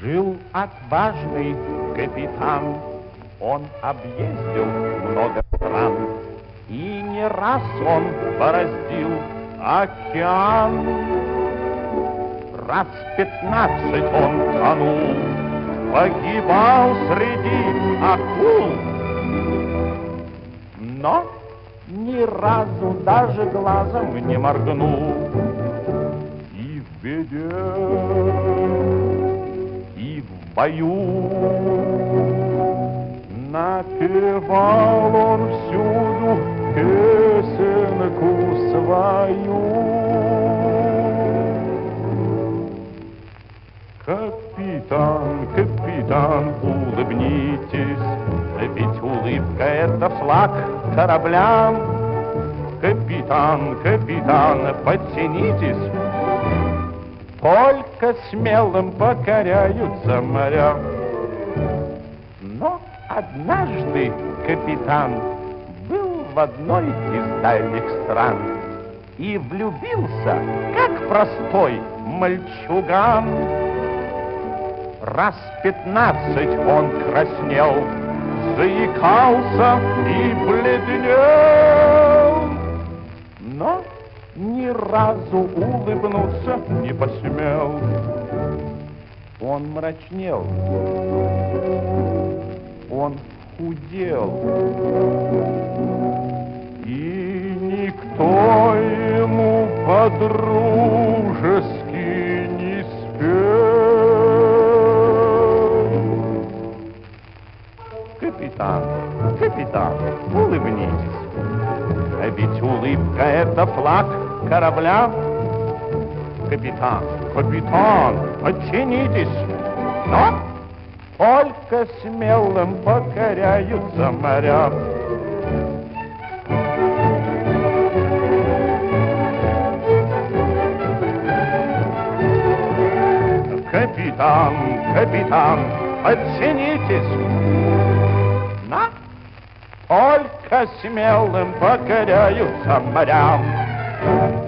Жил отважный капитан, он объездил много стран, и не раз он бороздил океан. Раз 15 он тонул, погибал среди акул, но ни разу даже глазом не моргнул. И в беде, и в бою напевал он всюду песенку свою. Капитан, капитан, улыбнитесь, ведь улыбка — это флаг корабля. Капитан, капитан, подтянитесь, только смелым покоряются моря. Но однажды капитан был в одной из дальних стран и влюбился, как простой мальчуган. Раз 15 он краснел, заикался и бледнел, но ни разу улыбнуться не посмел. Он мрачнел, он худел, и никто ему по-дружески не спел. Капитан, капитан, улыбнитесь, ведь улыбка — это флаг корабля. Капитан, капитан, подчинитесь, но только смелым покоряются моря. Капитан, капитан, подчинитесь, но только смелым покоряются моря.